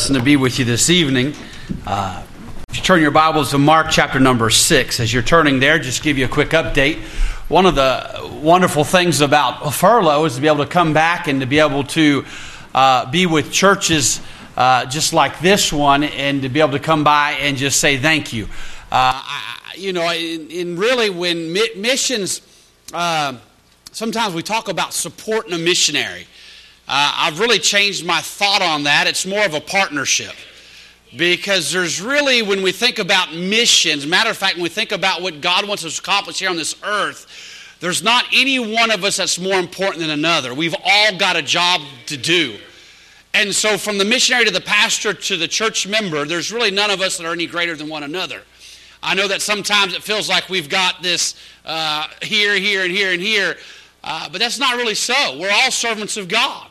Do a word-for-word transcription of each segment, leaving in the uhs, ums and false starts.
blessing to be with you this evening. Uh, if you turn your Bibles to Mark chapter number six, as you're turning there, just give you a quick update. One of the wonderful things about furlough is to be able to come back and to be able to uh, be with churches uh, just like this one, and to be able to come by and just say thank you. Uh, I, you know, in, in really when mi- missions, uh, sometimes we talk about supporting a missionary. Uh, I've really changed my thought on that. It's more of a partnership. Because there's really, when we think about missions, matter of fact, when we think about what God wants us to accomplish here on this earth, there's not any one of us that's more important than another. We've all got a job to do. And so from the missionary to the pastor to the church member, there's really none of us that are any greater than one another. I know that sometimes it feels like we've got this uh, here, here, and here, and here, uh, but that's not really so. We're all servants of God.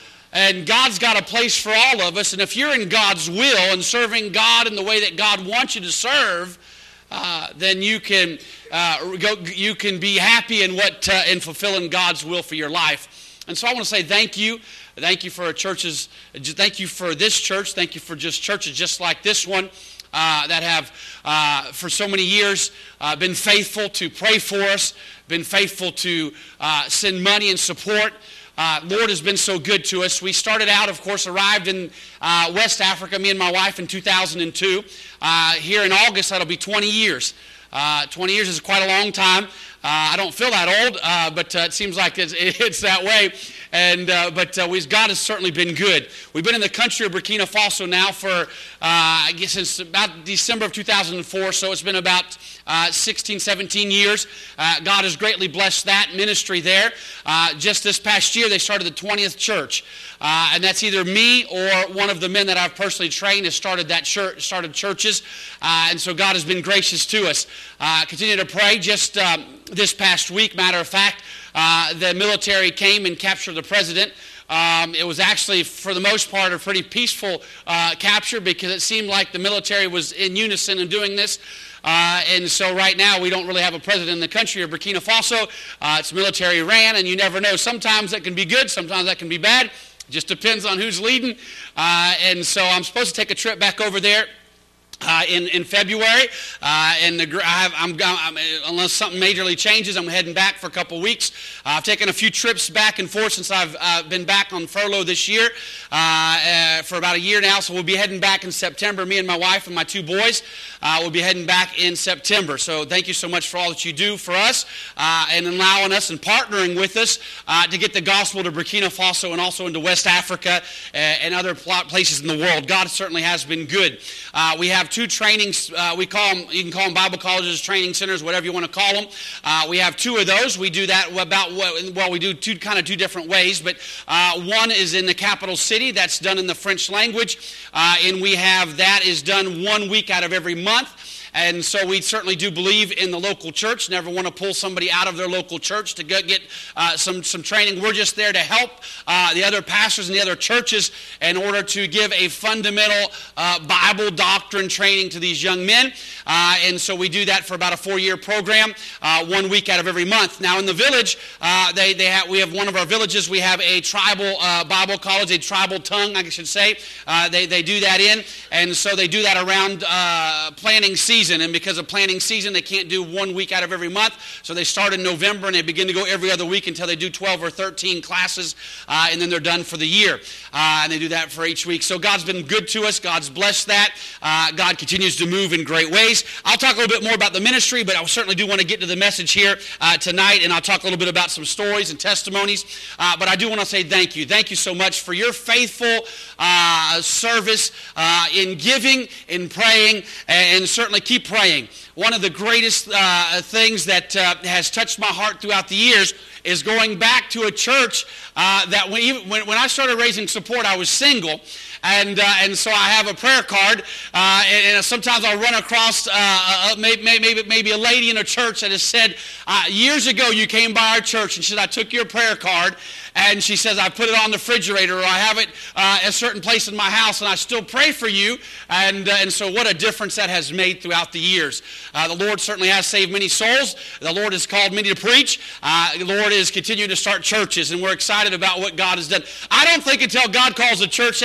And God's got a place for all of us. And if you're in God's will and serving God in the way that God wants you to serve, uh, then you can uh, go. You can be happy in what uh, in fulfilling God's will for your life. And so I want to say thank you. Thank you for churches. Thank you for this church. Thank you for just churches just like this one uh, that have uh, for so many years uh, been faithful to pray for us, been faithful to uh, send money and support. Uh, Lord has been so good to us. We started out, of course, arrived in uh, West Africa, me and my wife, in two thousand two. Uh, here in August, that'll be twenty years. Uh, twenty years is quite a long time. Uh, I don't feel that old, uh, but uh, it seems like it's, it's that way. And uh, But uh, we, God has certainly been good. We've been in the country of Burkina Faso now for, uh, I guess, since about December of two thousand four, so it's been about uh, sixteen, seventeen years. Uh, God has greatly blessed that ministry there. Uh, just this past year, they started the twentieth church. Uh, and that's either me or one of the men that I've personally trained has started that church, started churches. Uh, and so God has been gracious to us. Uh, continue to pray. Just um, this past week, matter of fact, uh, the military came and captured the president. Um, it was actually, for the most part, a pretty peaceful uh, capture because it seemed like the military was in unison in doing this. Uh, and so right now we don't really have a president in the country of Burkina Faso. Uh, it's military ran, and you never know. Sometimes that can be good, sometimes that can be bad. Just depends on who's leading. Uh, and so I'm supposed to take a trip back over there Uh, in, in February, uh, and the, I have, I'm, I'm, unless something majorly changes, I'm heading back for a couple weeks. Uh, I've taken a few trips back and forth since I've uh, been back on furlough this year uh, uh, for about a year now, so we'll be heading back in September. Me and my wife and my two boys uh, will be heading back in September. So thank you so much for all that you do for us uh, and allowing us and partnering with us uh, to get the gospel to Burkina Faso and also into West Africa uh, and other places in the world. God certainly has been good. Uh, we have two trainings, uh, we call them, you can call them Bible colleges, training centers, whatever you want to call them. Uh, we have two of those. We do that about, well, we do two kind of two different ways, but uh, one is in the capital city. That's done in the French language, uh, and we have, that is done one week out of every month. And so we certainly do believe in the local church. Never want to pull somebody out of their local church to go get uh, some, some training. We're just there to help uh, the other pastors and the other churches in order to give a fundamental uh, Bible doctrine training to these young men. Uh, and so we do that for about a four-year program, uh, one week out of every month. Now in the village, uh, they, they have, we have one of our villages, we have a tribal uh, Bible college, a tribal tongue, I should say. Uh, they, they do that in. And so they do that around uh, planting season. And because of planting season, they can't do one week out of every month. So they start in November and they begin to go every other week until they do twelve or thirteen classes. Uh, and then they're done for the year. Uh, and they do that for each week. So God's been good to us. God's blessed that. Uh, God continues to move in great ways. I'll talk a little bit more about the ministry, but I certainly do want to get to the message here uh, tonight. And I'll talk a little bit about some stories and testimonies. Uh, but I do want to say thank you. Thank you so much for your faithful uh, service uh, in giving, in praying, and certainly keep praying. One of the greatest uh, things that uh, has touched my heart throughout the years is going back to a church uh, that when, even, when, when I started raising support, I was single. And uh, and so I have a prayer card, uh, and, and sometimes I'll run across uh, maybe, maybe, maybe a lady in a church that has said, uh, years ago you came by our church, and she said, I took your prayer card, and she says, I put it on the refrigerator, or I have it uh, at a certain place in my house, and I still pray for you. And, uh, and so what a difference that has made throughout the years. Uh, the Lord certainly has saved many souls. The Lord has called many to preach. Uh, the Lord is continuing to start churches, and we're excited about what God has done. I don't think until God calls a church out of, out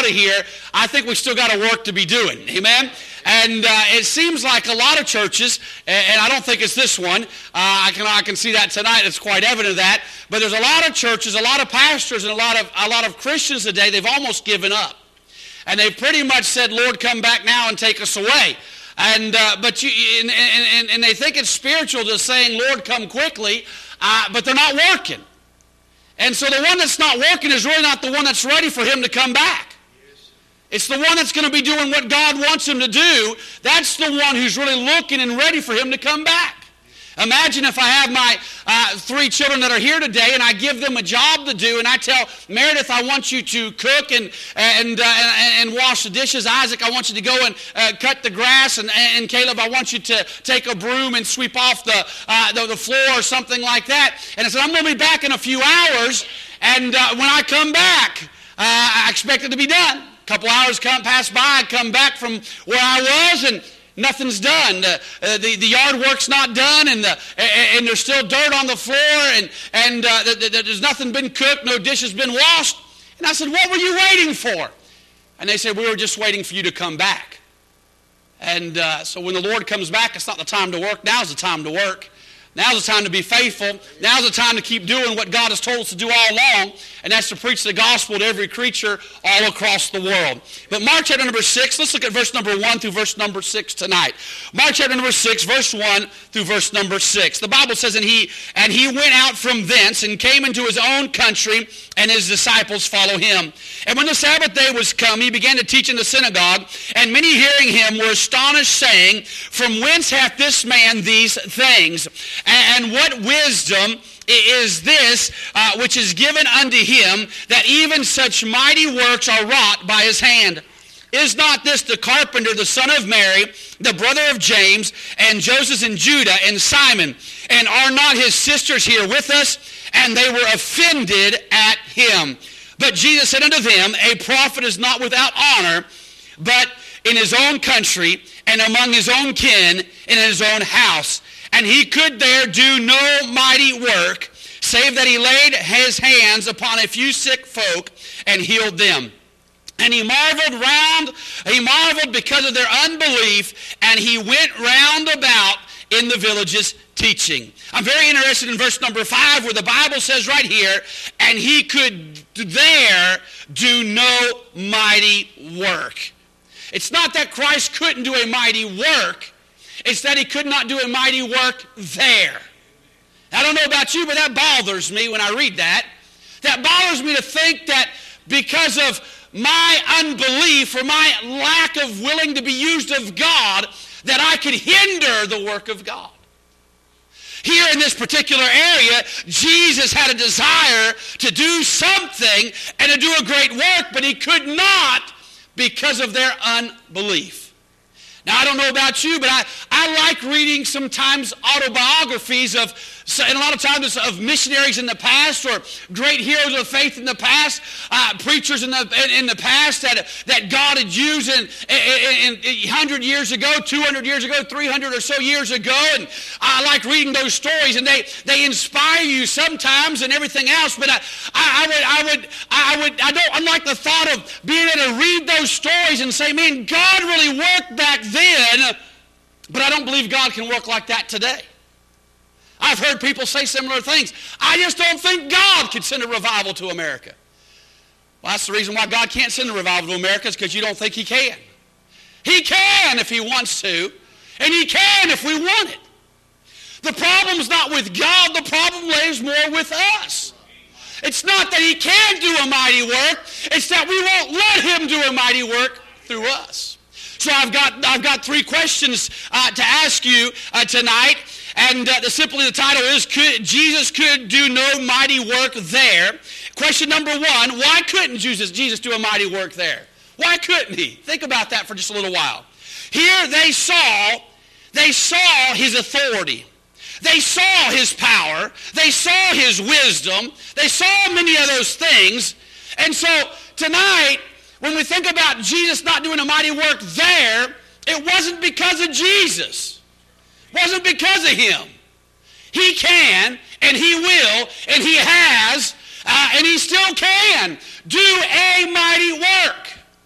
out of here, I think we still got a work to be doing. Amen? And uh, it seems like a lot of churches, and I don't think it's this one, uh, I can I can see that tonight, it's quite evident of that, but there's a lot of churches, a lot of pastors, and a lot of a lot of Christians today, they've almost given up. And they've pretty much said, Lord, come back now and take us away. And uh, but you and, and, and they think it's spiritual just saying, Lord, come quickly, uh, but they're not working. And so the one that's not working is really not the one that's ready for him to come back. It's the one that's going to be doing what God wants him to do. That's the one who's really looking and ready for him to come back. Imagine if I have my uh, three children that are here today and I give them a job to do and I tell Meredith, I want you to cook and and uh, and, and wash the dishes. Isaac, I want you to go and uh, cut the grass. And, and Caleb, I want you to take a broom and sweep off the, uh, the, the floor or something like that. And I said, I'm going to be back in a few hours. And uh, when I come back, uh, I expect it to be done. A couple hours come pass by, I come back from where I was and nothing's done. Uh, uh, the, the yard work's not done, and, the, and, and there's still dirt on the floor, and, and uh, the, the, there's nothing been cooked, no dishes been washed. And I said, what were you waiting for? And they said, we were just waiting for you to come back. And uh, so when the Lord comes back, it's not the time to work. Now's the time to work. Now's the time to be faithful. Now's the time to keep doing what God has told us to do all along, and that's to preach the gospel to every creature all across the world. But Mark chapter number six, let's look at verse number one through verse number six tonight. Mark chapter number six, verse one through verse number six. The Bible says, and he and he went out from thence and came into his own country, and his disciples follow him. And when the Sabbath day was come, he began to teach in the synagogue, and many hearing him were astonished, saying, from whence hath this man these things? And what wisdom is this uh, which is given unto him, that even such mighty works are wrought by his hand? Is not this the carpenter, the son of Mary, the brother of James, and Joseph, and Judah, and Simon? And are not his sisters here with us? And they were offended at him. But Jesus said unto them, a prophet is not without honor, but in his own country, and among his own kin, and in his own house. And he could there do no mighty work, save that he laid his hands upon a few sick folk and healed them. And he marveled round, he marveled because of their unbelief, and he went round about in the villages teaching. I'm very interested in verse number five, where the Bible says right here, and he could there do no mighty work. It's not that Christ couldn't do a mighty work. It's that he could not do a mighty work there. I don't know about you, but that bothers me when I read that. That bothers me to think that because of my unbelief or my lack of willing to be used of God, that I could hinder the work of God. Here in this particular area, Jesus had a desire to do something and to do a great work, but he could not because of their unbelief. Now, I don't know about you, but I, I like reading sometimes autobiographies of, and a lot of times of missionaries in the past or great heroes of faith in the past, uh, preachers in the in the past that that God had used in, in, in one hundred years ago, two hundred years ago, three hundred or so years ago. And I like reading those stories, and they, they inspire you sometimes and everything else. But I, I, I would I would I would I don't I like the thought of being able to read those stories and say, man, God really worked back then, but I don't believe God can work like that today. I've heard people say similar things. I just don't think God could send a revival to America. Well, that's the reason why God can't send a revival to America, is because you don't think he can. He can if he wants to, and he can if we want it. The problem's not with God. The problem lays more with us. It's not that he can do a mighty work. It's that we won't let him do a mighty work through us. So I've got I've got three questions uh, to ask you uh, tonight, and uh, the, simply the title is, could, Jesus could do no mighty work there. Question number one, why couldn't Jesus, Jesus do a mighty work there? Why couldn't he? Think about that for just a little while. Here they saw, they saw his authority. They saw his power. They saw his wisdom. They saw many of those things. And so tonight, when we think about Jesus not doing a mighty work there, it wasn't because of Jesus. It wasn't because of him. He can, and he will, and he has, uh, and he still can do a mighty work.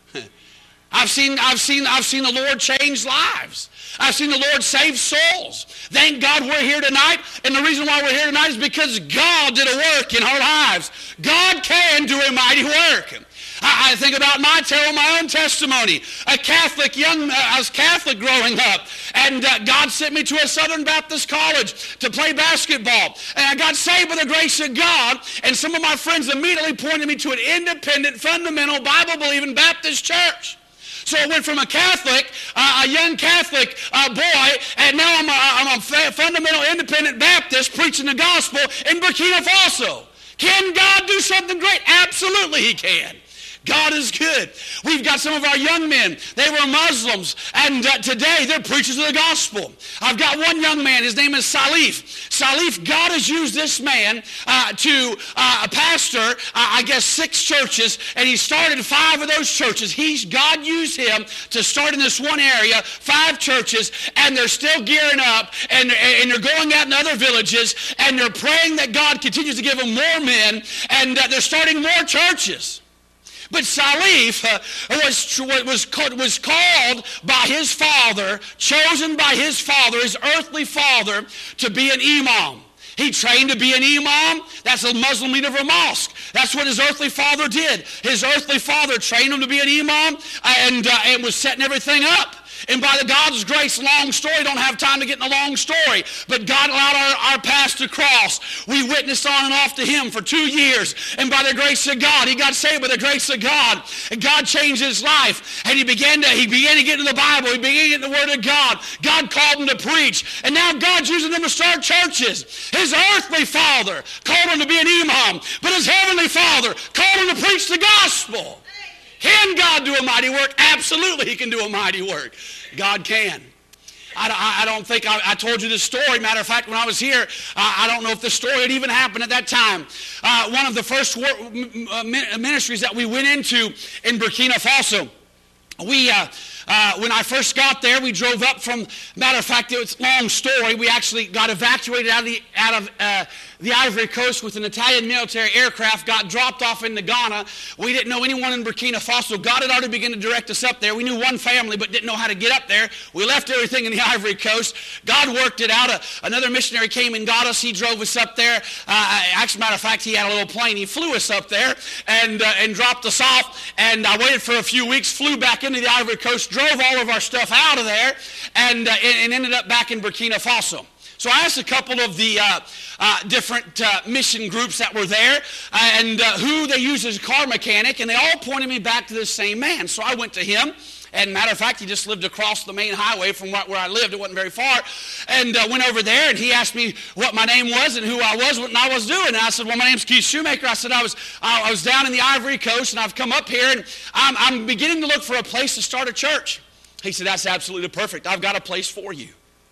I've seen, I've seen, I've seen the Lord change lives. I've seen the Lord save souls. Thank God we're here tonight. And the reason why we're here tonight is because God did a work in our lives. God can do a mighty work. I, I think about my tale, my own testimony. A Catholic, young, uh, I was Catholic growing up. And uh, God sent me to a Southern Baptist college to play basketball. And I got saved by the grace of God. And some of my friends immediately pointed me to an independent, fundamental, Bible-believing Baptist church. So I went from a Catholic, uh, a young Catholic uh, boy, and now I'm a, I'm a fundamental independent Baptist preaching the gospel in Burkina Faso. Can God do something great? Absolutely he can. God is good. We've got some of our young men. They were Muslims, and uh, today they're preachers of the gospel. I've got one young man. His name is Salif. Salif, God has used this man uh, to uh, pastor, uh, I guess, six churches, and he started five of those churches. He's God used him to start in this one area, five churches, and they're still gearing up, and, and they're going out in other villages, and they're praying that God continues to give them more men, and uh, they're starting more churches. But Salif uh, was, was, was called by his father, chosen by his father, his earthly father, to be an imam. He trained to be an imam. That's a Muslim leader of a mosque. That's what his earthly father did. His earthly father trained him to be an imam and, uh, and was setting everything up. And by the God's grace, long story, don't have time to get in a long story, but God allowed our, our paths to cross. We witnessed on and off to him for two years, and by the grace of God, he got saved by the grace of God, and God changed his life, and he began to, he began to get into the Bible, he began to get in the Word of God. God called him to preach, and now God's using him to start churches. His earthly father called him to be an imam, but his heavenly father called him to preach the gospel. Can God do a mighty work? Absolutely he can do a mighty work. God can. I, I, I don't think I, I told you this story. Matter of fact, when I was here, uh, I don't know if the story had even happened at that time. Uh, one of the first wor- uh, ministries that we went into in Burkina Faso, we... Uh, Uh, when I first got there, we drove up from, matter of fact, it's a long story. We actually got evacuated out of the, out of, uh, the Ivory Coast with an Italian military aircraft, got dropped off into Ghana. We didn't know anyone in Burkina Faso. God had already begun to direct us up there. We knew one family, but didn't know how to get up there. We left everything in the Ivory Coast. God worked it out. Uh, another missionary came and got us. He drove us up there. Uh, actually, matter of fact, he had a little plane. He flew us up there and, uh, and dropped us off. And I waited for a few weeks, flew back into the Ivory Coast, drove all of our stuff out of there, and, uh, and ended up back in Burkina Faso. So I asked a couple of the uh, uh, different uh, mission groups that were there and uh, who they used as a car mechanic, and they all pointed me back to this same man. So I went to him, and matter of fact, he just lived across the main highway from right where I lived. It wasn't very far, and uh, went over there, and he asked me what my name was and who I was, what I was doing. And I said, well, my name's Keith Shoemaker. I said, I was I was down in the Ivory Coast, and I've come up here, and I'm, I'm beginning to look for a place to start a church. He said, that's absolutely perfect. I've got a place for you.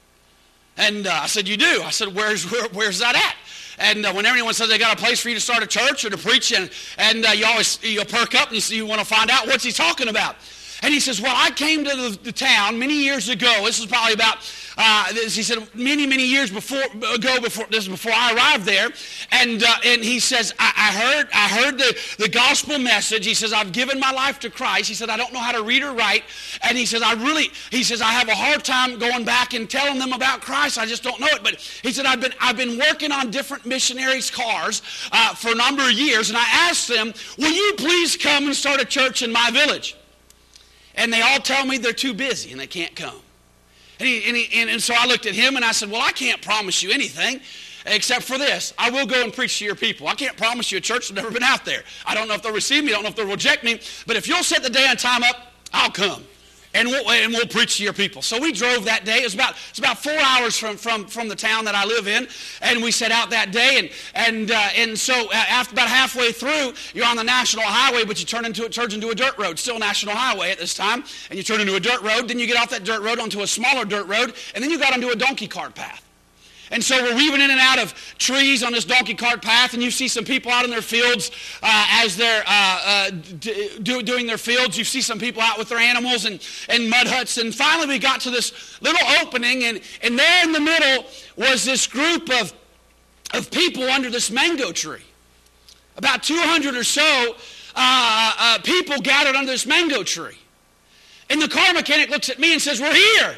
And uh, I said, you do? I said, where's where, where's that at? And uh, when anyone says they got a place for you to start a church or to preach, and, and uh, you always you perk up and you, see, you want to find out what's he talking about. And he says, well, I came to the, the town many years ago. This is probably about, uh, this, he said, many, many years before ago. Before this is before I arrived there. And uh, and he says, I, I heard I heard the, the gospel message. He says, I've given my life to Christ. He said, I don't know how to read or write. And he says, I really, he says, I have a hard time going back and telling them about Christ. I just don't know it. But he said, I've been I've been working on different missionaries' cars uh, for a number of years. And I asked them, will you please come and start a church in my village? And they all tell me they're too busy and they can't come. And, he, and, he, and, and so I looked at him and I said, well, I can't promise you anything except for this. I will go and preach to your people. I can't promise you a church that's never been out there. I don't know if they'll receive me. I don't know if they'll reject me. But if you'll set the day and time up, I'll come. And we'll, and we'll preach to your people. So we drove that day. It was about, it's about four hours from, from, from the town that I live in. And we set out that day. And and uh, and so after about halfway through, you're on the national highway, but you turn into it turns into a dirt road. Still national highway at this time. And you turn into a dirt road. Then you get off that dirt road onto a smaller dirt road. And then you got onto a donkey cart path. And so we're weaving in and out of trees on this donkey cart path, and you see some people out in their fields uh, as they're uh, uh, d- do, doing their fields. You see some people out with their animals and, and mud huts. And finally we got to this little opening, and, and there in the middle was this group of, of people under this mango tree. About two hundred or so uh, uh, people gathered under this mango tree. car mechanic looks at me and says, we're here.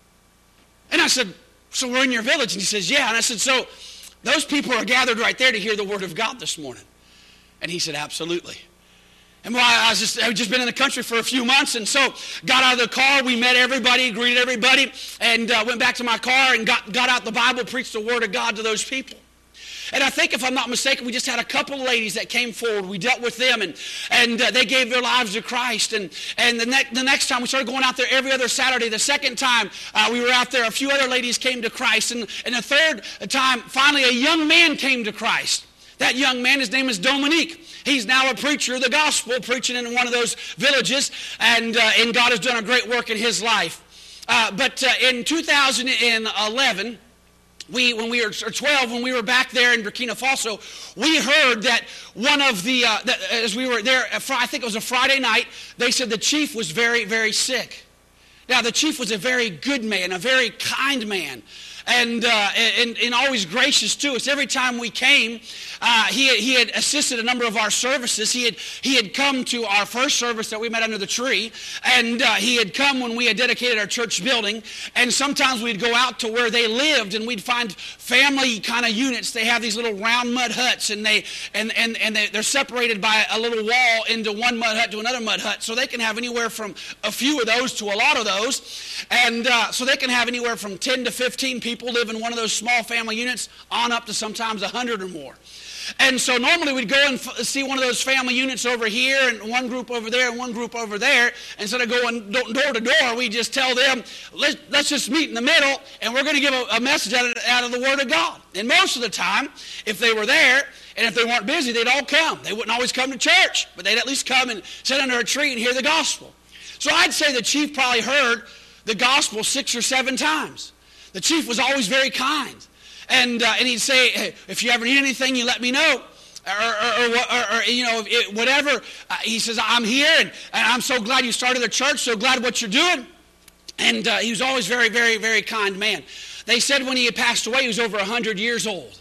And I said, so we're in your village? And he says, yeah. And I said, so those people are gathered right there to hear the word of God this morning. And he said, absolutely. And well, I was just, I had just been in the country for a few months, and so got out of the car, we met everybody, greeted everybody, and uh, went back to my car and got, got out the Bible, preached the Word of God to those people. And I think, if I'm not mistaken, we just had a couple ladies that came forward. We dealt with them, and, and uh, they gave their lives to Christ. And, and the, ne- the next time, we started going out there every other Saturday. The second time uh, we were out there, a few other ladies came to Christ. And, and the third time, finally, a young man came to Christ. That young man, his name is Dominique. He's now a preacher of the gospel, preaching in one of those villages, and, uh, and God has done a great work in his life. Uh, but uh, in two thousand eleven, we, when we were or twelve, when we were back there in Burkina Faso, we heard that one of the, uh, that as we were there, I think it was a Friday night, they said the chief was very, very sick. Now, the chief was a very good man, a very kind man. And, uh, and and always gracious to us. Every time we came, uh, he, he had assisted a number of our services. He had he had come to our first service that we met under the tree, and uh, he had come when we had dedicated our church building. And sometimes we'd go out to where they lived, and we'd find family kind of units. They have these little round mud huts, and they and and and they, they're separated by a little wall into one mud hut to another mud hut, so they can have anywhere from a few of those to a lot of those, and uh, so they can have anywhere from ten to fifteen people. People live in one of those small family units on up to sometimes a hundred or more. And so normally we'd go and f- see one of those family units over here and one group over there and one group over there. Instead of going do- door to door, we just tell them, let's, let's just meet in the middle, and we're going to give a, a message out of, out of the Word of God. And most of the time, if they were there, and if they weren't busy, they'd all come. They wouldn't always come to church, but they'd at least come and sit under a tree and hear the gospel. So I'd say the chief probably heard the gospel six or seven times. The chief was always very kind. And uh, and he'd say, hey, if you ever need anything, you let me know. Or, or, or, or, or you know, it, whatever. Uh, he says, I'm here, and, and I'm so glad you started the church, so glad what you're doing. And uh, he was always very, very, very kind man. They said when he had passed away, he was over one hundred years old.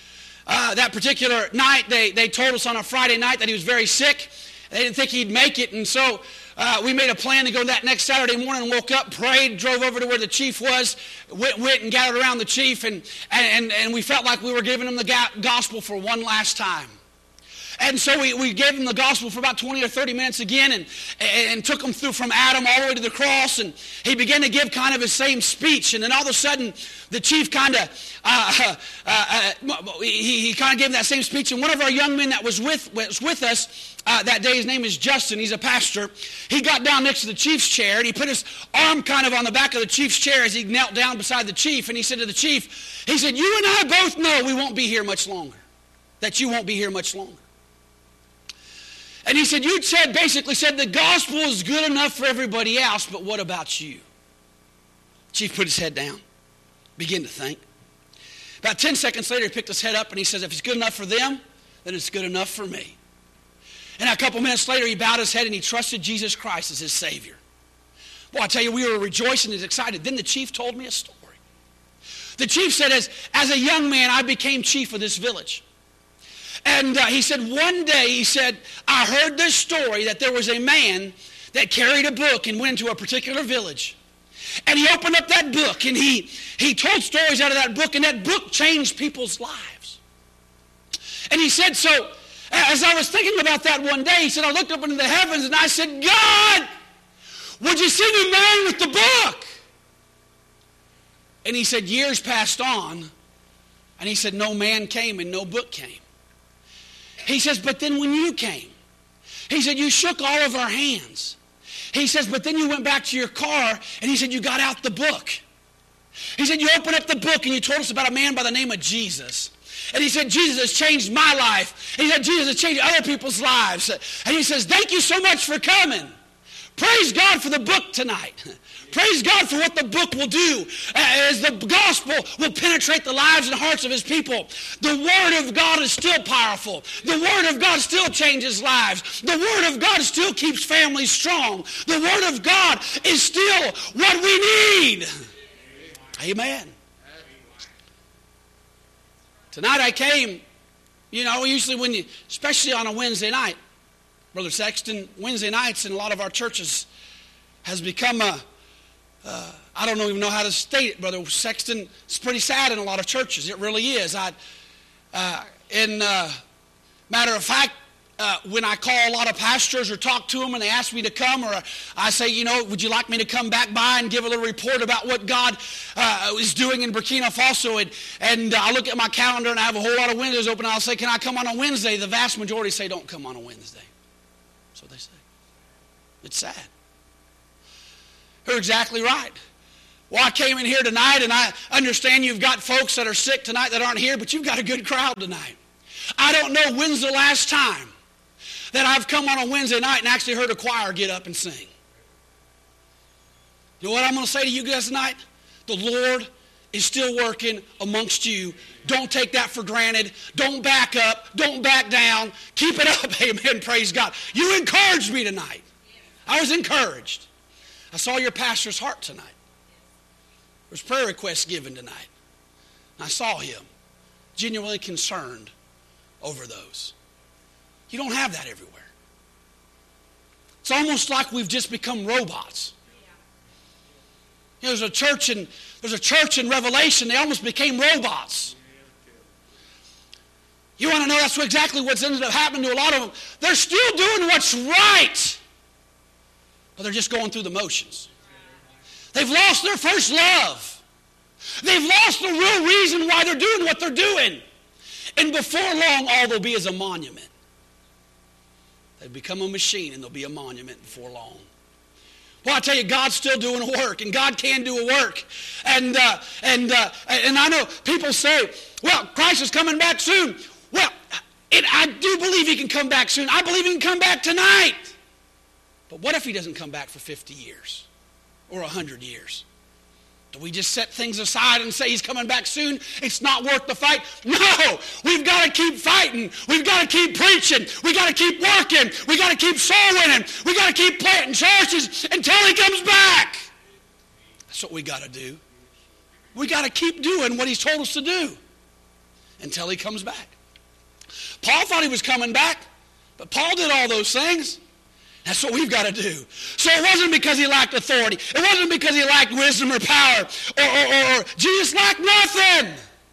Uh, that particular night, they, they told us on a Friday night that he was very sick. They didn't think he'd make it, and so uh, we made a plan to go that next Saturday morning, woke up, prayed, drove over to where the chief was, went, went and gathered around the chief, and, and, and we felt like we were giving him the ga- gospel for one last time. And so we, we gave him the gospel for about twenty or thirty minutes again, and, and took him through from Adam all the way to the cross, and he began to give kind of his same speech, and then all of a sudden the chief kind of uh, uh, uh, he, he kind of gave him that same speech, and one of our young men that was with was with us uh, that day, his name is Justin, he's a pastor, he got down next to the chief's chair, and he put his arm kind of on the back of the chief's chair as he knelt down beside the chief, and he said to the chief, he said, you and I both know we won't be here much longer, that you won't be here much longer. And he said, you said, basically said, the gospel is good enough for everybody else, but what about you? Chief put his head down, began to think. About ten seconds later, he picked his head up and he says, if it's good enough for them, then it's good enough for me. And a couple minutes later, he bowed his head and he trusted Jesus Christ as his Savior. Boy, I tell you, we were rejoicing and excited. Then the chief told me a story. The chief said, as, as a young man, I became chief of this village. And uh, he said, one day, he said, I heard this story that there was a man that carried a book and went into a particular village. And he opened up that book and he, he told stories out of that book, and that book changed people's lives. And he said, so as I was thinking about that one day, he said, I looked up into the heavens and I said, God, would you send a man with the book? And he said, years passed on, and he said, no man came and no book came. He says, but then when you came, he said, you shook all of our hands. He says, but then you went back to your car, and he said, you got out the book. He said, you opened up the book, and you told us about a man by the name of Jesus. And he said, Jesus has changed my life. He said, Jesus has changed other people's lives. And he says, thank you so much for coming. Praise God for the book tonight. Praise God for what the book will do as the gospel will penetrate the lives and hearts of his people. The Word of God is still powerful. The Word of God still changes lives. The Word of God still keeps families strong. The Word of God is still what we need. Amen. Tonight I came, you know, usually when you, especially on a Wednesday night, Brother Sexton, Wednesday nights in a lot of our churches has become a, uh, I don't even know how to state it, Brother Sexton. It's pretty sad in a lot of churches. It really is. I, uh, in uh, matter of fact, Uh, when I call a lot of pastors or talk to them and they ask me to come, or I say, you know, would you like me to come back by and give a little report about what God uh, is doing in Burkina Faso? And, and uh, I look at my calendar and I have a whole lot of windows open. I'll say, can I come on a Wednesday? The vast majority say, don't come on a Wednesday. That's what they say. It's sad. You're exactly right. Well, I came in here tonight and I understand you've got folks that are sick tonight that aren't here, but you've got a good crowd tonight. I don't know when's the last time that I've come on a Wednesday night and actually heard a choir get up and sing. You know what I'm going to say to you guys tonight? The Lord is still working amongst you. Don't take that for granted. Don't back up. Don't back down. Keep it up. Amen. Praise God. You encouraged me tonight. I was encouraged. I saw your pastor's heart tonight. There's prayer requests given tonight. I saw him genuinely concerned over those. You don't have that everywhere. It's almost like we've just become robots. You know, there's a church in there's a church in Revelation. They almost became robots. You want to know that's exactly what's ended up happening to a lot of them. They're still doing what's right, but they're just going through the motions. They've lost their first love. They've lost the real reason why they're doing what they're doing. And before long, all there'll be is a monument. They've become a machine, and there'll be a monument before long. Well, I tell you, God's still doing a work, and God can do a work. And uh, and uh, and I know people say, well, Christ is coming back soon. Well, it, I do believe he can come back soon. I believe he can come back tonight. But what if he doesn't come back for fifty years or one hundred years? Do we just set things aside and say he's coming back soon? It's not worth the fight? No! We've got to keep fighting. We've got to keep preaching. We've got to keep working. We've got to keep soul winning. We've got to keep planting churches until he comes back. That's what we got to do. We got to keep doing what he's told us to do until he comes back. Paul thought he was coming back, but Paul did all those things. That's what we've got to do. So it wasn't because he lacked authority. It wasn't because he lacked wisdom or power. Or, or, or, or Jesus lacked nothing.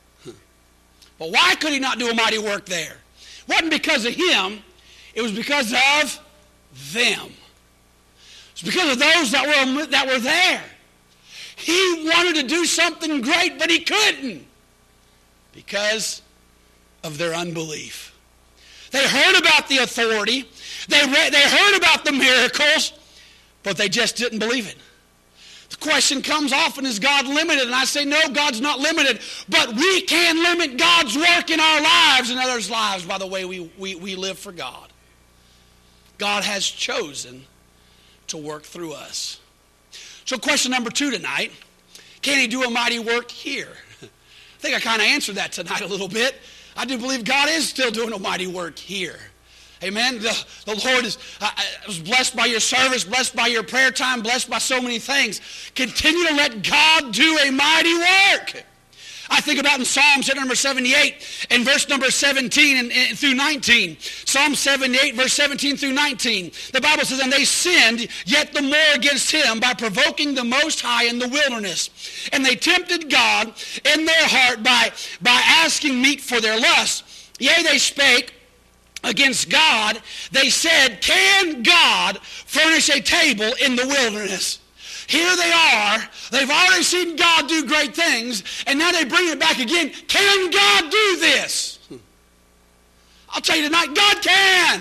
But why could he not do a mighty work there? It wasn't because of him. It was because of them. It's because of those that were, that were there. He wanted to do something great, but he couldn't. Because of their unbelief. They heard about the authority. They read, they heard about the miracles, but they just didn't believe it. The question comes often, is God limited? And I say, no, God's not limited, but we can limit God's work in our lives and others' lives by the way we, we, we live for God. God has chosen to work through us. So question number two tonight, can he do a mighty work here? I think I kind of answered that tonight a little bit. I do believe God is still doing a mighty work here. Amen. The, the Lord is uh, was blessed by your service, blessed by your prayer time, blessed by so many things. Continue to let God do a mighty work. I think about in Psalms number seventy-eight and verse number seventeen and, and through nineteen. Psalm seventy-eight, verse seventeen through nineteen. The Bible says, and they sinned yet the more against him by provoking the Most High in the wilderness. And they tempted God in their heart by, by asking meat for their lust. Yea, they spake against God. They said, can God furnish a table in the wilderness? Here they are. They've already seen God do great things, and now they bring it back again. Can God do this? I'll tell you tonight, God can.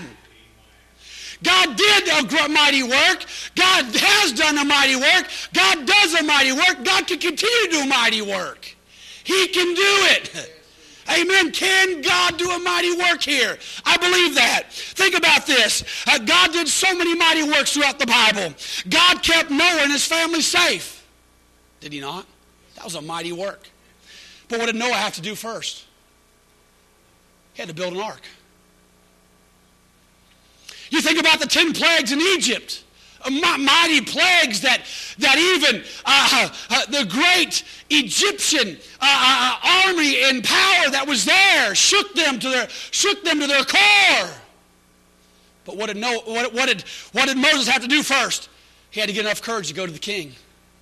God did a mighty work. God has done a mighty work. God does a mighty work. God can continue to do a mighty work. He can do it. Amen. Can God do a mighty work here? I believe that. Think about this. Uh, God did so many mighty works throughout the Bible. God kept Noah and his family safe. Did he not? That was a mighty work. But what did Noah have to do first? He had to build an ark. You think about the ten plagues in Egypt. Mighty plagues that that even uh, uh, the great Egyptian uh, uh, army and power that was there shook them to their shook them to their core. But what did Noah, what, what did what did Moses have to do first? he had to get enough courage to go to the king.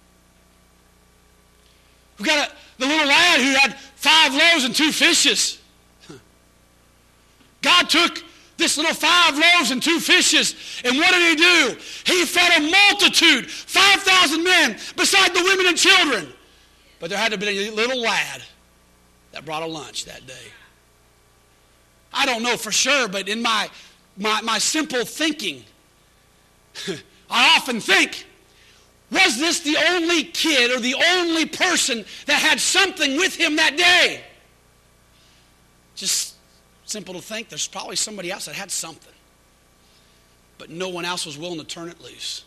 We've got a, the little lad who had five loaves and two fishes. God took this little five loaves and two fishes, and what did he do? He fed a multitude, five thousand men, beside the women and children. But there had to be a little lad that brought a lunch that day. I don't know for sure, but in my, my, my simple thinking, I often think, was this the only kid or the only person that had something with him that day? Just simple to think, there's probably somebody else that had something. But no one else was willing to turn it loose.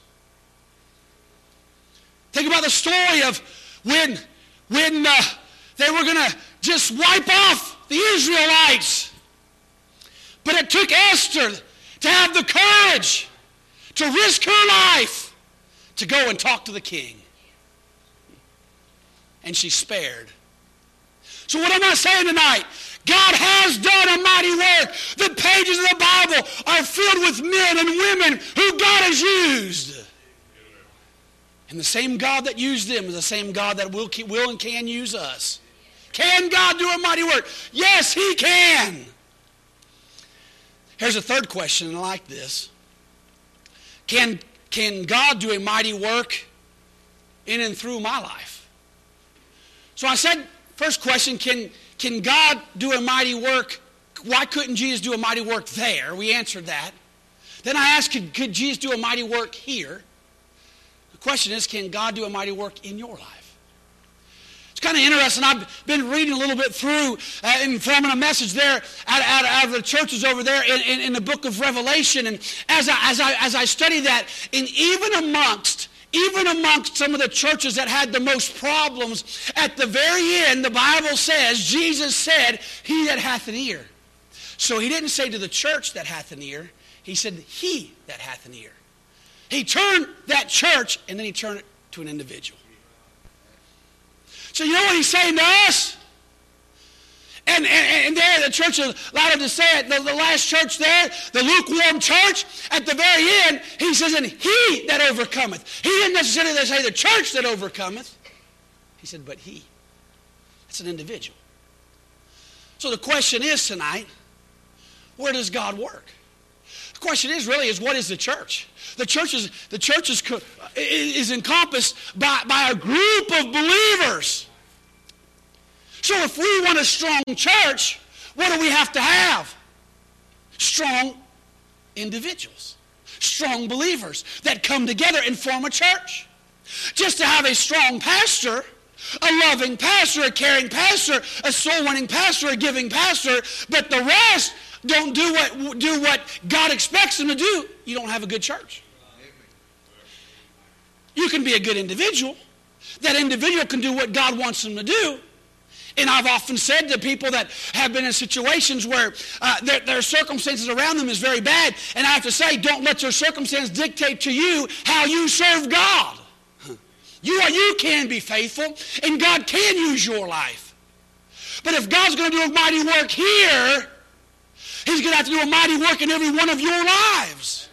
Think about the story of when, when uh, they were going to just wipe off the Israelites. But it took Esther to have the courage to risk her life to go and talk to the king. And she spared. So what am I saying tonight? God has done a mighty work. The pages of the Bible are filled with men and women who God has used. And the same God that used them is the same God that will, will and can use us. Can God do a mighty work? Yes, he can. Here's a third question, and I like this. Can, can God do a mighty work in and through my life? So I said, first question, can, can God do a mighty work? Why couldn't Jesus do a mighty work there? We answered that. Then I asked, could, could Jesus do a mighty work here? The question is, can God do a mighty work in your life? It's kind of interesting. I've been reading a little bit through uh, and forming a message there out, out, out of the churches over there in, in, in the book of Revelation. And as I, as I, as I study that, and even amongst, even amongst some of the churches that had the most problems, at the very end, the Bible says, Jesus said, he that hath an ear. So he didn't say to the church that hath an ear. He said, he that hath an ear. He turned that church, and then he turned it to an individual. So you know what he's saying to us? And, and, and there, the church of Laodicea, the, the last church there, the lukewarm church, at the very end, he says, and he that overcometh. He didn't necessarily say the church that overcometh. He said, but he. That's an individual. So the question is tonight, where does God work? The question is really is, what is the church? The church is, the church is, is encompassed by, by a group of believers. So if we want a strong church, what do we have to have? Strong individuals. Strong believers that come together and form a church. Just to have a strong pastor, a loving pastor, a caring pastor, a soul-winning pastor, a giving pastor, but the rest don't do what, do what God expects them to do, you don't have a good church. You can be a good individual. That individual can do what God wants them to do. And I've often said to people that have been in situations where uh, their, their circumstances around them is very bad, and I have to say, don't let your circumstance dictate to you how you serve God. You, are, you can be faithful, and God can use your life. But if God's going to do a mighty work here, he's going to have to do a mighty work in every one of your lives.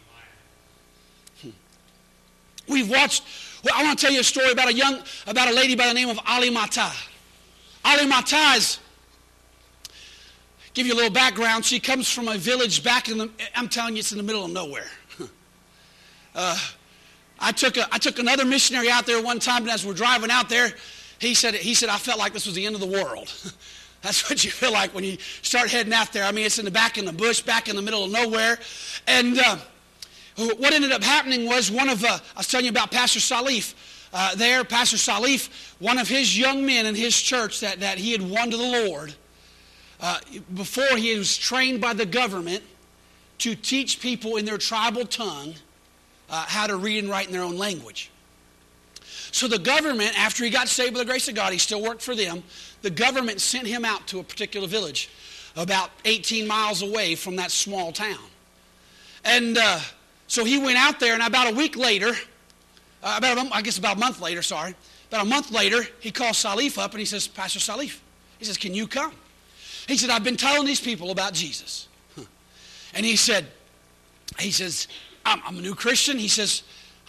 We've watched, well, I want to tell you a story about a young, about a lady by the name of Ali Mata. Ali Mata is, give you a little background, she comes from a village back in the, I'm telling you, it's in the middle of nowhere. Uh, I took a, I took another missionary out there one time, and as we're driving out there, he said, he said, I felt like this was the end of the world. That's what you feel like when you start heading out there. I mean, it's in the back in the bush, back in the middle of nowhere. And uh, what ended up happening was one of, uh, I was telling you about Pastor Salif. Uh, there, Pastor Salif, one of his young men in his church that, that he had won to the Lord, uh, before he was trained by the government to teach people in their tribal tongue uh, how to read and write in their own language. So the government, after he got saved by the grace of God, he still worked for them. The government sent him out to a particular village about eighteen miles away from that small town. And uh, so he went out there, and about a week later, uh, about a, I guess about a month later, sorry, about a month later, he calls Salif up, and he says, Pastor Salif, he says, can you come? He said, I've been telling these people about Jesus. Huh. And he said, he says, I'm, I'm a new Christian. He says,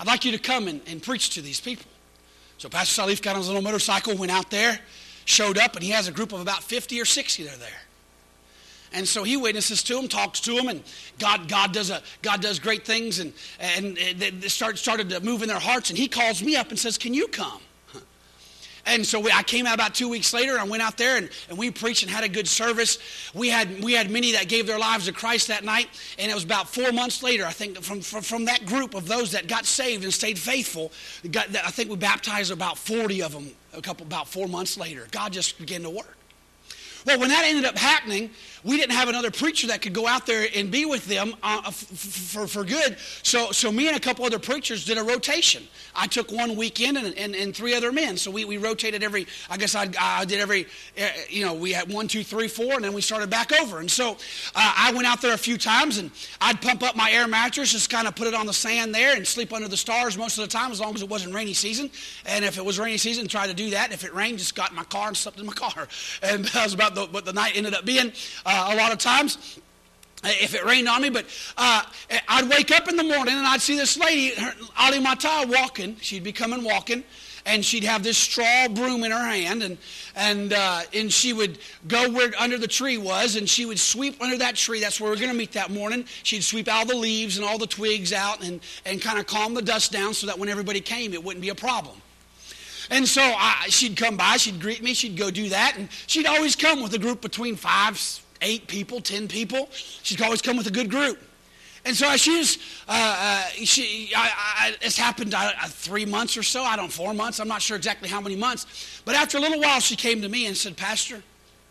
I'd like you to come and, and preach to these people. So Pastor Salif got on his little motorcycle, went out there, showed up, and he has a group of about fifty or sixty that are there. And so he witnesses to them, talks to them, and God, God does a God does great things, and and they start, started to move in their hearts. And he calls me up and says, "Can you come?" And so we, I came out about two weeks later. I went out there and, and we preached and had a good service. We had we had many that gave their lives to Christ that night. And it was about four months later, I think, from from, from that group of those that got saved and stayed faithful. Got, I think we baptized about forty of them. A couple about four months later, God just began to work. Well, when that ended up happening, we didn't have another preacher that could go out there and be with them uh, f- f- for, for good. So so me and a couple other preachers did a rotation. I took one weekend and, and, and three other men. So we, we rotated every, I guess I, I did every, uh, you know, we had one, two, three, four, and then we started back over. And so uh, I went out there a few times, and I'd pump up my air mattress, just kind of put it on the sand there and sleep under the stars most of the time, as long as it wasn't rainy season. And if it was rainy season, try to do that. If it rained, just got in my car and slept in my car. And that was about the, what the night ended up being uh, a lot of times. If it rained on me, but uh, I'd wake up in the morning and I'd see this lady, her, Ali Mata, walking. She'd be coming walking, and she'd have this straw broom in her hand, and and uh, and she would go where under the tree was, and she would sweep under that tree. That's where we we're going to meet that morning. She'd sweep all the leaves and all the twigs out, and and kind of calm the dust down so that when everybody came, it wouldn't be a problem. And so I, she'd come by, she'd greet me, she'd go do that, and she'd always come with a group between five, eight people, ten people. She'd always come with a good group. And so she was, uh, uh, she, I, I, it's happened uh, three months or so, I don't know, four months, I'm not sure exactly how many months. But after a little while, she came to me and said, "Pastor,"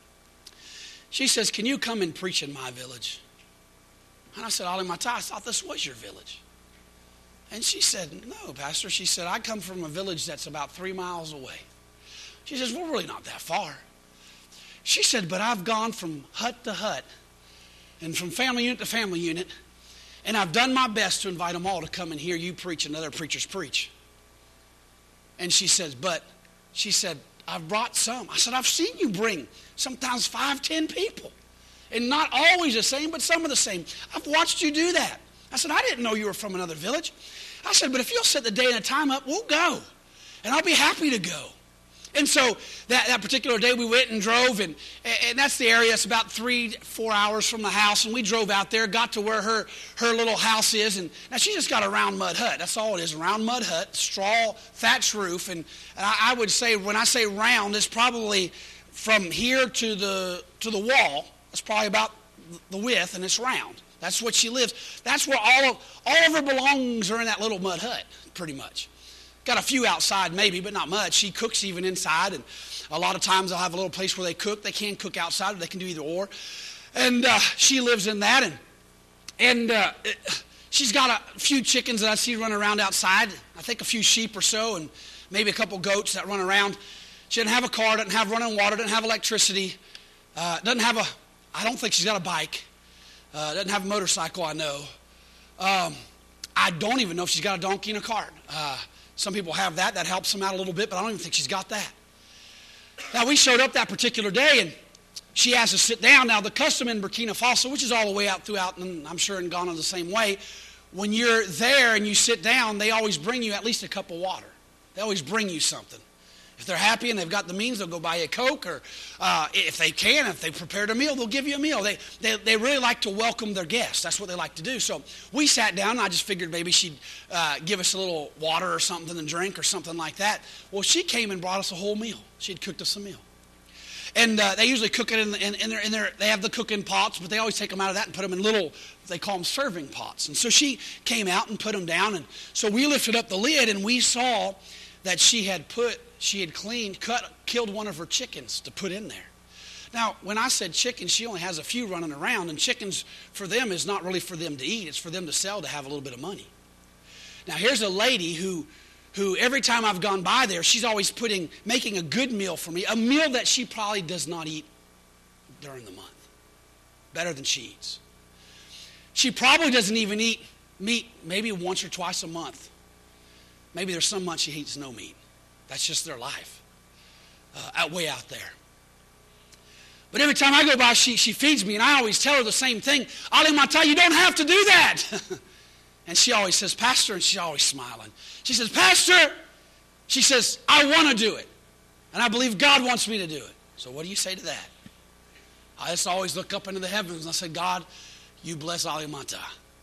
she says, "can you come and preach in my village?" And I said, "Ali Mata, I thought this was your village." And she said, "No, Pastor." She said, "I come from a village that's about three miles away." She says, "We're really not that far." She said, "But I've gone from hut to hut and from family unit to family unit, and I've done my best to invite them all to come and hear you preach and other preachers preach." And she says, "But," she said, "I've brought some." I said, "I've seen you bring sometimes five, ten people, and not always the same, but some of the same. I've watched you do that." I said, "I didn't know you were from another village." I said, "But if you'll set the day and the time up, we'll go, and I'll be happy to go." And so that, that particular day we went and drove, and, and that's the area. It's about three, four hours from the house, and we drove out there, got to where her, her little house is. And now she just got a round mud hut. That's all it is, a round mud hut, straw thatch roof. And, and I, I would say, when I say round, it's probably from here to the to the wall. It's probably about the width, and it's round. That's what she lives. That's where all of, all of her belongings are in that little mud hut, pretty much. Got a few outside maybe, but not much. She cooks even inside, and a lot of times they'll have a little place where they cook. They can cook outside, or they can do either or. And uh, she lives in that, and and uh, it, she's got a few chickens that I see running around outside. I think a few sheep or so, and maybe a couple goats that run around. She doesn't have a car, doesn't have running water, doesn't have electricity, uh, doesn't have a, I don't think she's got a bike, uh, doesn't have a motorcycle, I know. Um, I don't even know if she's got a donkey and a cart. Uh, Some people have that. That helps them out a little bit, but I don't even think she's got that. Now, we showed up that particular day, and she has to sit down. Now, the custom in Burkina Faso, which is all the way out throughout, and I'm sure in Ghana the same way, when you're there and you sit down, they always bring you at least a cup of water. They always bring you something. If they're happy and they've got the means, they'll go buy you a Coke, or uh, if they can, if they've prepared a meal, they'll give you a meal. They, they they really like to welcome their guests. That's what they like to do. So we sat down, and I just figured maybe she'd uh, give us a little water or something to drink or something like that. Well, she came and brought us a whole meal. She'd cooked us a meal. And uh, they usually cook it in, the, in, in, their, in their, they have the cooking pots, but they always take them out of that and put them in little, they call them serving pots. And so she came out and put them down. And so we lifted up the lid, and we saw that she had put, she had cleaned, cut, killed one of her chickens to put in there. Now, when I said chickens, she only has a few running around, and chickens for them is not really for them to eat. It's for them to sell to have a little bit of money. Now, here's a lady who, who every time I've gone by there, she's always putting, making a good meal for me, a meal that she probably does not eat during the month. Better than she eats. She probably doesn't even eat meat maybe once or twice a month. Maybe there's some months she eats no meat. That's just their life, uh, out way out there. But every time I go by, she, she feeds me, and I always tell her the same thing. Ali Mata, you don't have to do that. And she always says, Pastor, and she's always smiling. She says, Pastor, she says, I want to do it. And I believe God wants me to do it. So what do you say to that? I just always look up into the heavens and I said, God, you bless Alimata.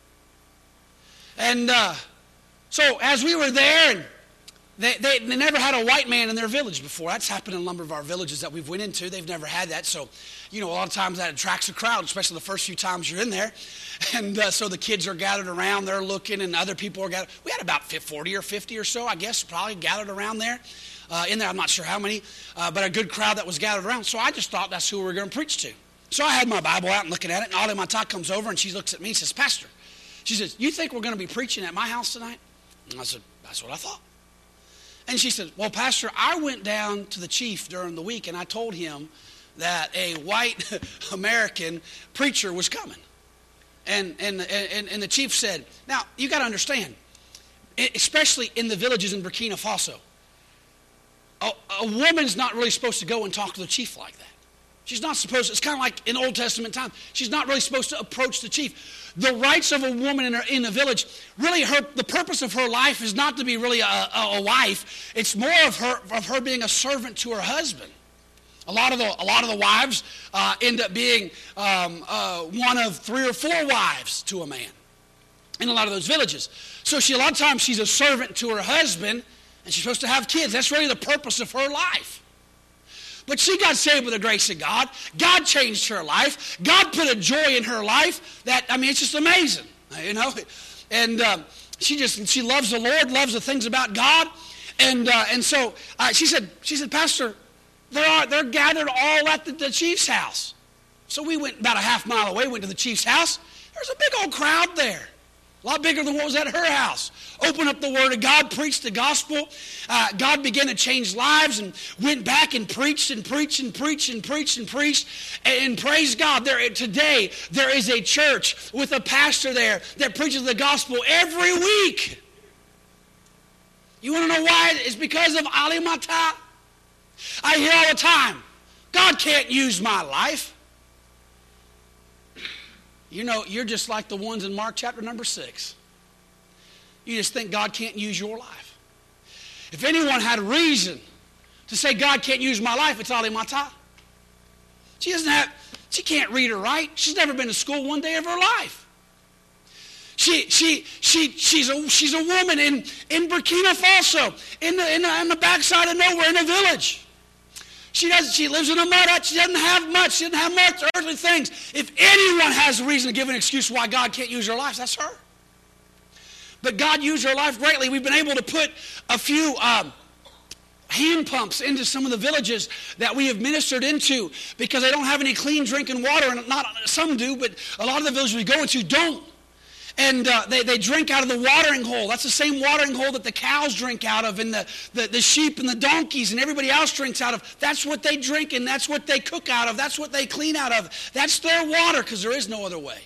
And uh, so as we were there, and they, they, they never had a white man in their village before. That's happened in a number of our villages that we've went into. They've never had that. So, you know, a lot of times that attracts a crowd, especially the first few times you're in there. And uh, so the kids are gathered around, they're looking, and other people are gathered. We had about forty or fifty or so, I guess, probably gathered around there. Uh, in there, I'm not sure how many, uh, but a good crowd that was gathered around. So I just thought that's who we were going to preach to. So I had my Bible out and looking at it, and Ali Mata comes over, and she looks at me and says, Pastor, she says, you think we're going to be preaching at my house tonight? And I said, that's what I thought. And she said, well, Pastor, I went down to the chief during the week, and I told him that a white American preacher was coming. And, and, and, and the chief said, now, you got to understand, especially in the villages in Burkina Faso, a, a woman's not really supposed to go and talk to the chief like that. She's not supposed to, it's kind of like in Old Testament time, she's not really supposed to approach the chief. The rights of a woman in, her, in a village, really her, the purpose of her life is not to be really a, a, a wife. It's more of her, of her being a servant to her husband. A lot of the, a lot of the wives uh, end up being um, uh, one of three or four wives to a man in a lot of those villages. So she, a lot of times she's a servant to her husband, and she's supposed to have kids. That's really the purpose of her life. But she got saved with the grace of God. God changed her life. God put a joy in her life that, I mean, it's just amazing, you know. And um, she just, she loves the Lord, loves the things about God. And uh, and so uh, she said, she said, Pastor, they're, all, they're gathered all at the, the chief's house. So we went about a half mile away, went to the chief's house. There's a big old crowd there. A lot bigger than what was at her house. Opened up the Word of God, preached the gospel. Uh, God began to change lives and went back and preached and preached and preached and preached and preached. And, and praise God, there today there is a church with a pastor there that preaches the gospel every week. You want to know why? It's because of Ali Mata. I hear all the time, God can't use my life. You know, you're just like the ones in Mark chapter number six. You just think God can't use your life. If anyone had a reason to say God can't use my life, it's Ali Mata. She doesn't have, she can't read or write. She's never been to school one day of her life. She, she, she, she's a, she's a woman in, in Burkina Faso, in the, in the, on the backside of nowhere in a village. She doesn't. She lives in a mud hut. She doesn't have much. She doesn't have much earthly things. If anyone has a reason to give an excuse why God can't use her life, that's her. But God used her life greatly. We've been able to put a few um, hand pumps into some of the villages that we have ministered into because they don't have any clean drinking water, and not some do, but a lot of the villages we go into don't. And uh, they, they drink out of the watering hole. That's the same watering hole that the cows drink out of, and the, the, the sheep and the donkeys and everybody else drinks out of. That's what they drink, and that's what they cook out of. That's what they clean out of. That's their water, because there is no other way.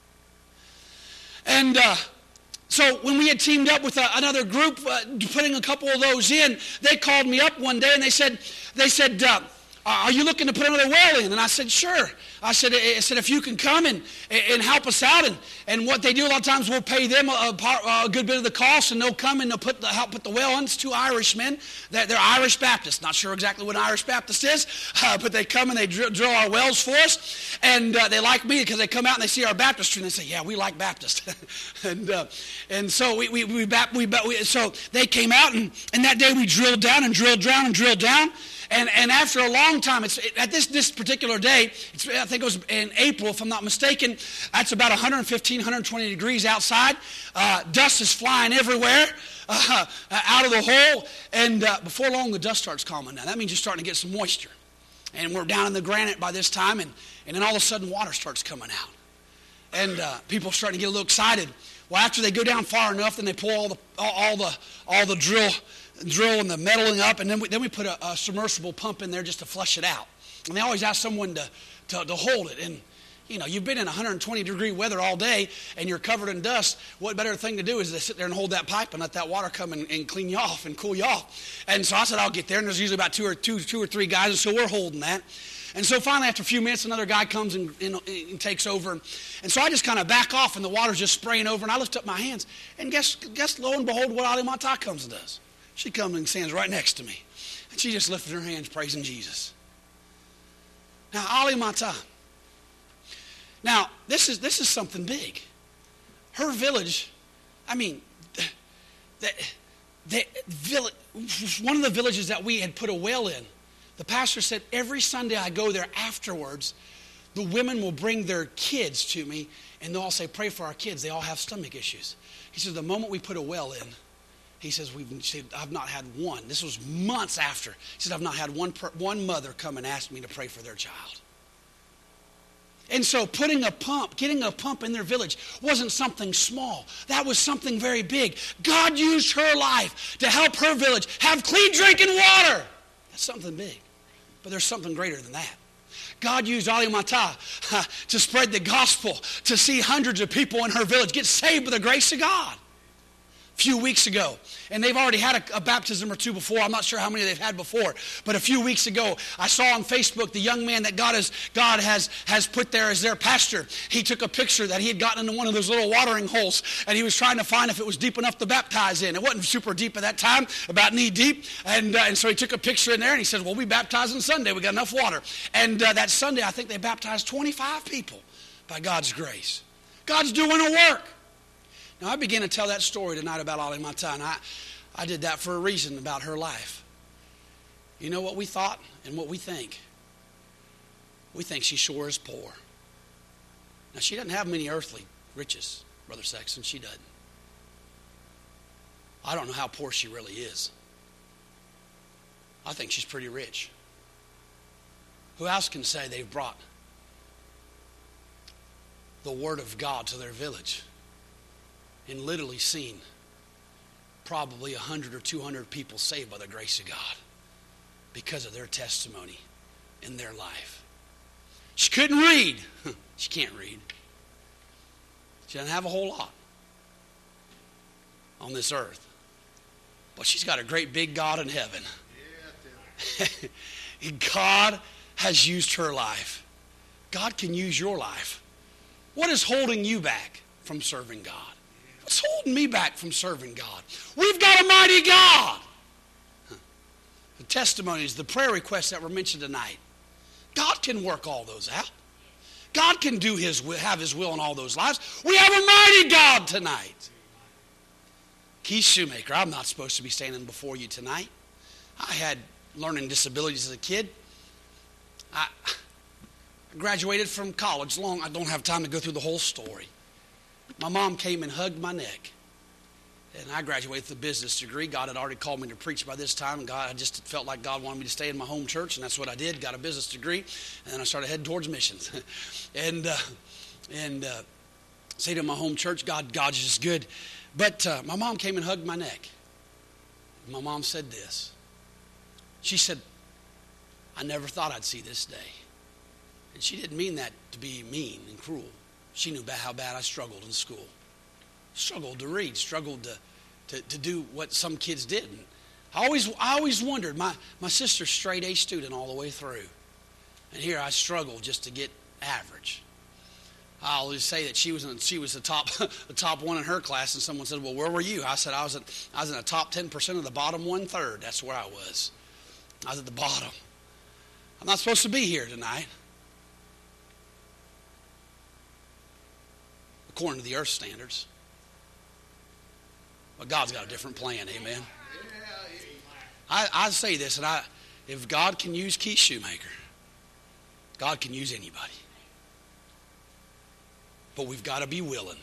And uh, so when we had teamed up with a, another group, uh, putting a couple of those in, they called me up one day, and they said, they said, uh, are you looking to put another well in? And I said, sure. I said, I said if you can come and, and help us out. And, and what they do a lot of times, we'll pay them a, a, part, a good bit of the cost, and they'll come and they'll put the, help put the well in. It's two Irishmen. They're, they're Irish Baptists. Not sure exactly what an Irish Baptist is, uh, but they come and they drill, drill our wells for us. And uh, they like me because they come out and they see our baptistry and they say, yeah, we like Baptist. and uh, and so we we we, we, we so they came out, and, and that day we drilled down and drilled down and drilled down. And, and after a long time, it's, at this, this particular day, it's, I think it was in April, if I'm not mistaken, that's about one fifteen, one twenty degrees outside. Uh, dust is flying everywhere uh, out of the hole. And uh, before long, the dust starts calming down. That means you're starting to get some moisture. And we're down in the granite by this time, and, and then all of a sudden, water starts coming out. And uh, people are starting to get a little excited. Well, after they go down far enough, then they pull all the all, all the all the drill drill and the metaling up, and then we, then we put a, a submersible pump in there just to flush it out. And they always ask someone to, to, to hold it. And, you know, you've been in one twenty degree weather all day, and you're covered in dust. What better thing to do is to sit there and hold that pipe and let that water come and, and clean you off and cool you off. And so I said, I'll get there. And there's usually about two or two, two or three guys, and so we're holding that. And so finally, after a few minutes, another guy comes and, and, and takes over. And so I just kind of back off, and the water's just spraying over, and I lift up my hands. And guess, guess lo and behold, what Ali Mata comes and does. She comes and stands right next to me. And she just lifted her hands, praising Jesus. Now, Ali Mata. Now, this is, this is something big. Her village, I mean, the, the, the, one of the villages that we had put a well in, the pastor said, every Sunday I go there afterwards, the women will bring their kids to me, and they'll all say, pray for our kids. They all have stomach issues. He says, the moment we put a well in, he says, we've said, I've not had one. This was months after. He said, I've not had one, one mother come and ask me to pray for their child. And so putting a pump, getting a pump in their village wasn't something small. That was something very big. God used her life to help her village have clean drinking water. That's something big. But there's something greater than that. God used Ali Mata uh, to spread the gospel, to see hundreds of people in her village get saved by the grace of God. A few weeks ago, and they've already had a, a baptism or two before. I'm not sure how many they've had before, but a few weeks ago, I saw on Facebook the young man that God has God has has put there as their pastor. He took a picture that he had gotten into one of those little watering holes, and he was trying to find if it was deep enough to baptize in. It wasn't super deep at that time, about knee deep, and uh, and so he took a picture in there, and he said, "Well, we baptize on Sunday. We got enough water." And uh, that Sunday, I think they baptized twenty-five people by God's grace. God's doing a work. Now, I began to tell that story tonight about Ali Mata, and I, I did that for a reason about her life. You know what we thought and what we think? We think she sure is poor. Now, she doesn't have many earthly riches, Brother Sexton. She doesn't. I don't know how poor she really is. I think she's pretty rich. Who else can say they've brought the Word of God to their village and literally seen probably one hundred or two hundred people saved by the grace of God because of their testimony in their life? She couldn't read. She can't read. She doesn't have a whole lot on this earth. But she's got a great big God in heaven. God has used her life. God can use your life. What is holding you back from serving God? What's holding me back from serving God? We've got a mighty God. The testimonies, the prayer requests that were mentioned tonight, God can work all those out. God can do his will, have his will in all those lives. We have a mighty God tonight. Keith Shoemaker, I'm not supposed to be standing before you tonight. I had learning disabilities as a kid. I graduated from college long. I don't have time to go through the whole story. My mom came and hugged my neck. And I graduated with a business degree. God had already called me to preach by this time. And God, I just felt like God wanted me to stay in my home church. And that's what I did. Got a business degree. And then I started heading towards missions. and uh, and uh, stayed in my home church. God, God's just good. But uh, my mom came and hugged my neck. My mom said this. She said, I never thought I'd see this day. And she didn't mean that to be mean and cruel. She knew about how bad I struggled in school. Struggled to read, struggled to, to, to do what some kids didn't. I always I always wondered, my, my sister's straight A student all the way through. And here I struggled just to get average. I always say that she was in, she was the top the top one in her class, and someone said, well, where were you? I said I was at, I was in the top ten percent of the bottom one third. That's where I was. I was at the bottom. I'm not supposed to be here tonight. According to the earth standards. But God's got a different plan, amen. I, I say this, and I, if God can use Keith Shoemaker, God can use anybody. But we've got to be willing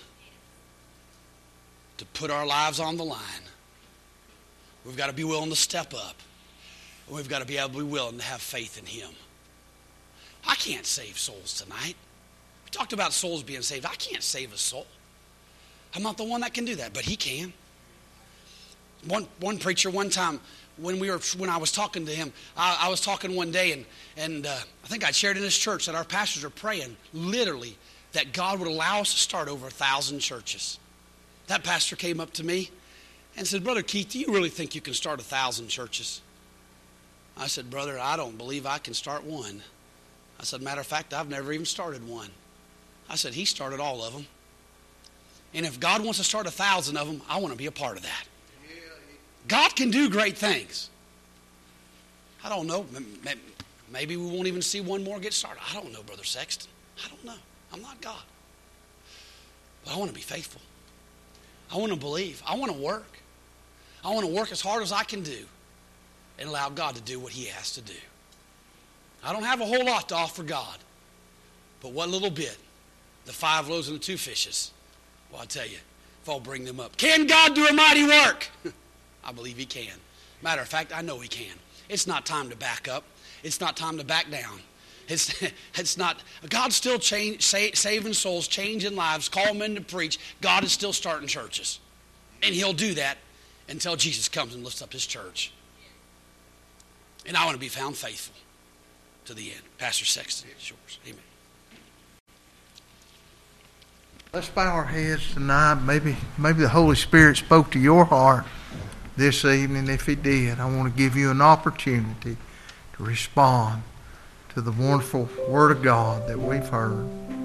to put our lives on the line. We've got to be willing to step up. And we've got to be able to be willing to have faith in Him. I can't save souls tonight. We talked about souls being saved. I can't save a soul. I'm not the one that can do that, but He can. One one preacher one time, when we were when I was talking to him, I, I was talking one day, and and uh, I think I shared in this church that our pastors are praying, literally, that God would allow us to start over a thousand churches. That pastor came up to me and said, Brother Keith, do you really think you can start a thousand churches? I said, Brother, I don't believe I can start one, I said, matter of fact, I've never even started one. I said, he started all of them. And if God wants to start a thousand of them, I want to be a part of that. God can do great things. I don't know. Maybe we won't even see one more get started. I don't know, Brother Sexton. I don't know. I'm not God. But I want to be faithful. I want to believe. I want to work. I want to work as hard as I can do and allow God to do what he has to do. I don't have a whole lot to offer God. But what little bit, the five loaves and the two fishes, well, I'll tell you, if I'll bring them up. Can God do a mighty work? I believe he can. Matter of fact, I know he can. It's not time to back up. It's not time to back down. It's, it's not, God's still change, sa- saving souls, changing lives, calling men to preach. God is still starting churches. And he'll do that until Jesus comes and lifts up his church. And I want to be found faithful to the end. Pastor Sexton, it's yours. Amen. Let's bow our heads tonight. Maybe, maybe the Holy Spirit spoke to your heart this evening. If he did, I want to give you an opportunity to respond to the wonderful Word of God that we've heard.